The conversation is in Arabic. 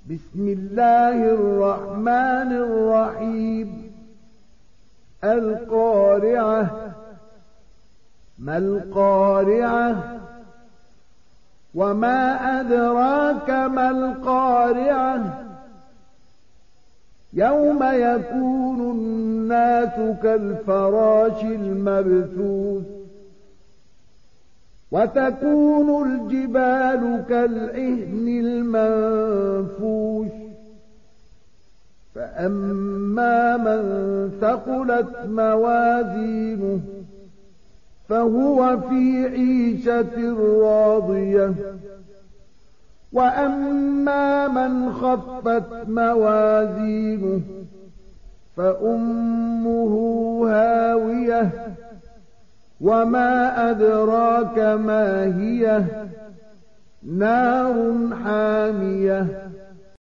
بسم الله الرحمن الرحيم القارعة ما القارعة وما أدراك ما القارعة يوم يكون الناس كالفراش المبثوث وتكون الجبال كالعهن المنفوش فأما من ثقلت موازينه فهو في عيشة راضية وأما من خفت موازينه فأمه هاوية وما أدراك ما هي نار حامية